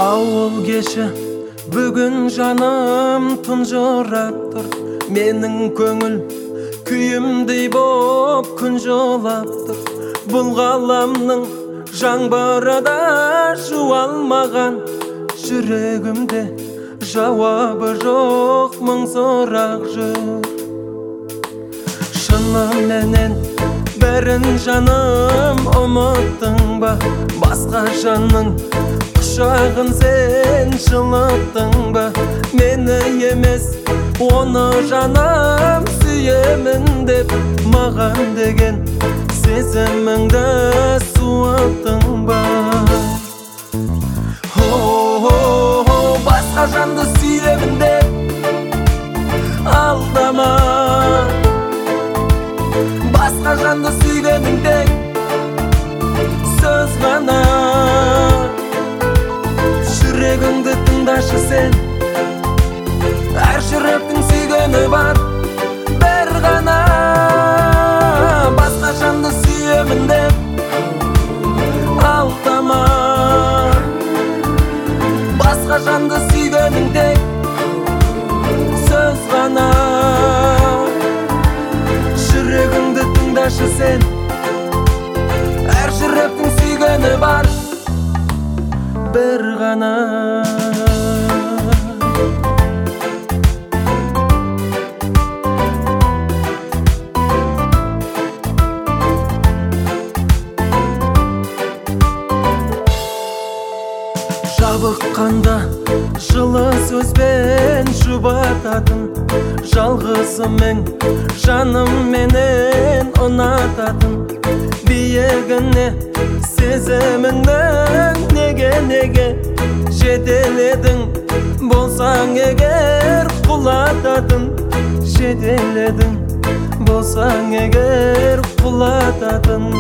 Ауыл кеші бүгін жаным тұнжырап тұр, менің көңіл күйімдей боп күн жылап тұр. Бұл ғаламның жаңбырында жуалмаған жүрегімде жауабы жоқ мың сұрақ жүр. Шыныменен бәрін жаным ұмыттың ба, басқа жанның құшағын сен жылыттың ба? Мені емес оны жаным сүйемін деп маған деген сезіміңді суыттың ба? Басқа жанды сүйемін деп алдама, басқа жанды сүйгенің тек сөз ғана. Жүрегіңді тыңдашы сен, әр жүректің сүйгені бар бір ғана. Басқа жанды сүйемін деп алдама, басқа жанды сүйгенің тек сөз ғана. Жүрегіңді тыңдашы сен, әр жүректің сүйгені бар бір ғана. Жабыққанда жылы сөзбен жұбататын, жалғызымен жаным менен ұнататын. Биігіне сезіміңнің неге жетеледің, болсаң егер құлататын. Жетеледің, болсаң егер құлататын.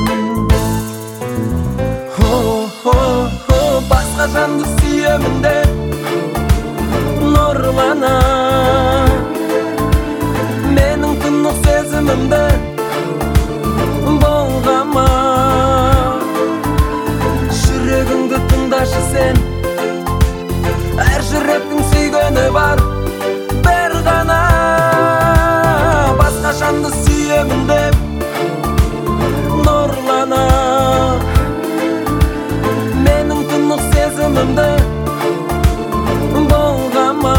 Басқа жанды сүйемін деп нұрлана, менің тұнық сезімімді болғама. Жүрегіңді тыңдашы сен, әр жүректің сүйгені бар бір ғана. Басқа жанды сүйемін деп нұрлана, менің тұнық сезімімді болғама.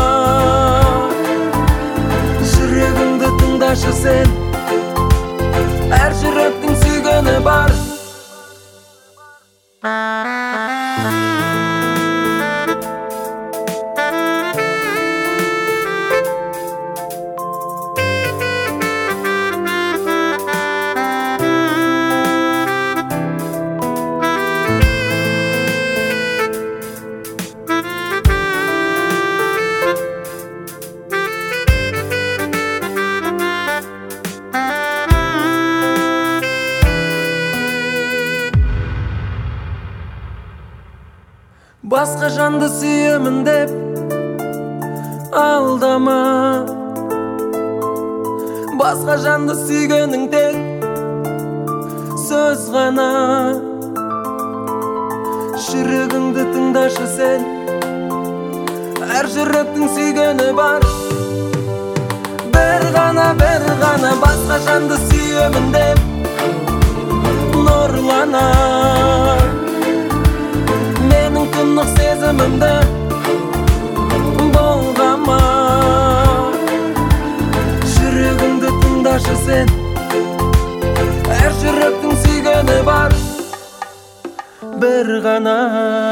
Жүрегіңді тыңдашы сен, әр жүректің сүйгені бар. Басқа жанды сүйемін деп алдама, басқа жанды сүйгенің тек сөз ғана. Жүрегіңді тыңдашы сен, әр жүректің сүйгені бар бір ғана, бір ғана. Басқа жанды сүйемін деп нұрлана, менің тұнық сезімімді болғама. Жүрегіңді тыңдашы сен, әр жүректің сүйгені бар бір ғана.